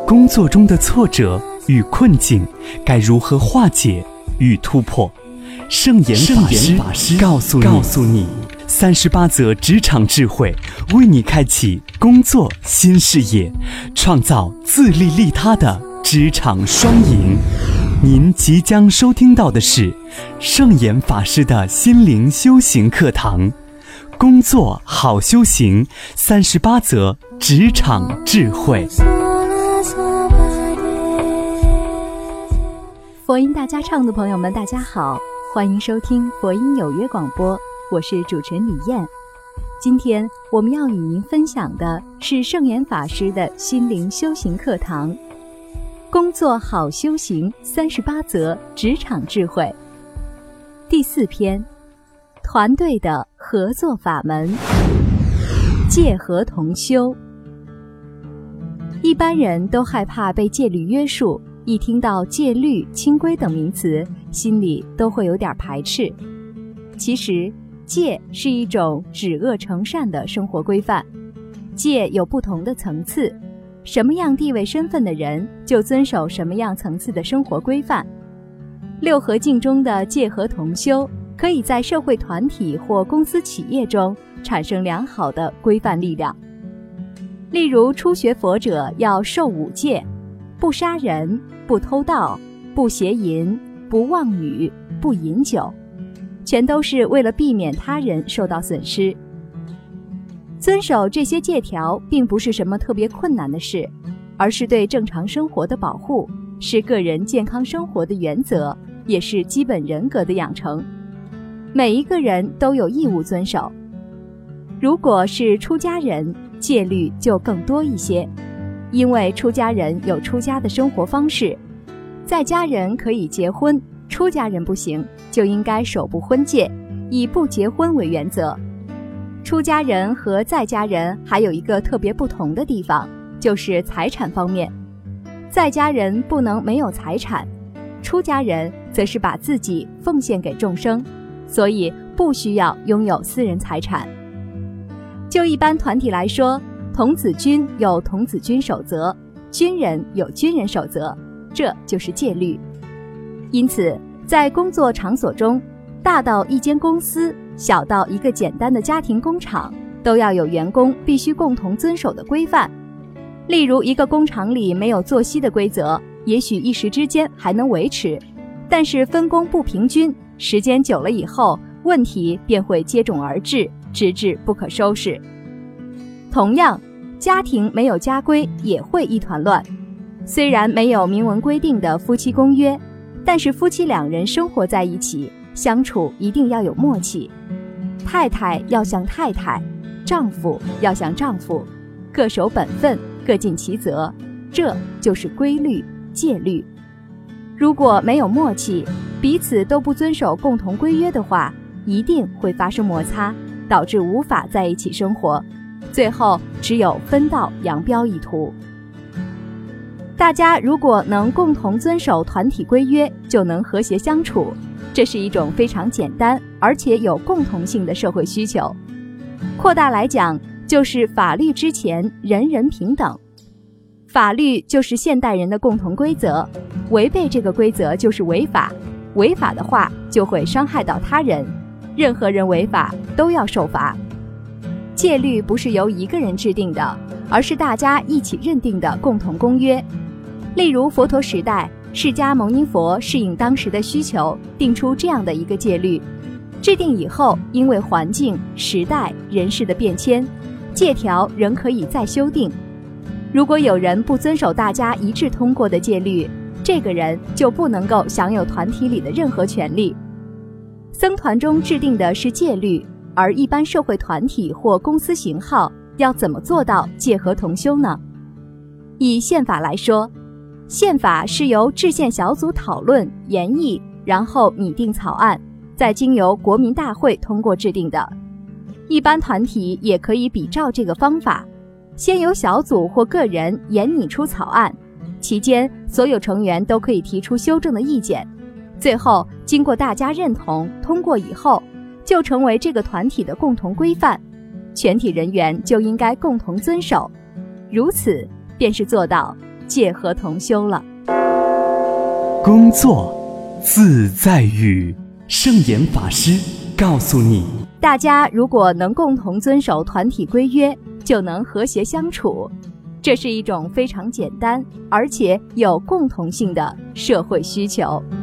工作中的挫折与困境该如何化解与突破？圣严法师告诉你38则职场智慧，为你开启工作新视野，创造自利利他的职场双赢。您即将收听到的是圣严法师的心灵修行课堂，工作好修行38则职场智慧。 佛音大家唱的朋友们，大家好，欢迎收听佛音有约广播，我是主持人李燕。今天我们要与您分享的是圣严法师的心灵修行课堂，工作好修行38则职场智慧，第4篇，团队的合作法门，戒和同修。一般人都害怕被戒律约束，一听到戒律、清规等名词，心里都会有点排斥。其实，戒是一种止恶成善的生活规范。戒有不同的层次，什么样地位身份的人就遵守什么样层次的生活规范。六合敬中的戒和同修，可以在社会团体或公司企业中产生良好的规范力量。例如，初学佛者要受5戒：不杀人、不偷盗、不邪淫、不妄语、不饮酒，全都是为了避免他人受到损失。遵守这些戒条并不是什么特别困难的事，而是对正常生活的保护，是个人健康生活的原则，也是基本人格的养成。每一个人都有义务遵守。如果是出家人，戒律就更多一些，因为出家人有出家的生活方式，在家人可以结婚，出家人不行，就应该守不婚戒，以不结婚为原则。出家人和在家人还有一个特别不同的地方，就是财产方面。在家人不能没有财产，出家人则是把自己奉献给众生，所以不需要拥有私人财产。就一般团体来说，童子军有童子军守则，军人有军人守则，这就是戒律。因此，在工作场所中，大到一间公司，小到一个简单的家庭工厂，都要有员工必须共同遵守的规范。例如，一个工厂里没有作息的规则，也许一时之间还能维持，但是分工不平均，时间久了以后，问题便会接踵而至，直至不可收拾。同样，家庭没有家规也会一团乱。虽然没有明文规定的夫妻公约，但是夫妻2人生活在一起，相处一定要有默契。太太要像太太，丈夫要像丈夫，各守本分，各尽其责，这就是规律、戒律。如果没有默契，彼此都不遵守共同规约的话，一定会发生摩擦，导致无法在一起生活，最后只有分道扬镳一途。大家如果能共同遵守团体规约，就能和谐相处，这是一种非常简单而且有共同性的社会需求。扩大来讲，就是法律之前人人平等。法律就是现代人的共同规则，违背这个规则就是违法，违法的话就会伤害到他人，任何人违法都要受罚。戒律不是由一个人制定的，而是大家一起认定的共同公约。例如佛陀时代，释迦牟尼佛适应当时的需求，定出这样的一个戒律。制定以后，因为环境、时代、人事的变迁，戒条仍可以再修订。如果有人不遵守大家一致通过的戒律，这个人就不能够享有团体里的任何权利。僧团中制定的是戒律，而一般社会团体或公司行号要怎么做到戒和同修呢？以宪法来说，宪法是由制宪小组讨论、研议，然后拟定草案，再经由国民大会通过制定的。一般团体也可以比照这个方法，先由小组或个人研拟出草案，期间所有成员都可以提出修正的意见，最后经过大家认同通过以后，就成为这个团体的共同规范，全体人员就应该共同遵守，如此便是做到戒和同修了。 工作自在语，圣严法师告诉你， 大家如果能共同遵守团体规约，就能和谐相处。这是一种非常简单而且有共同性的社会需求。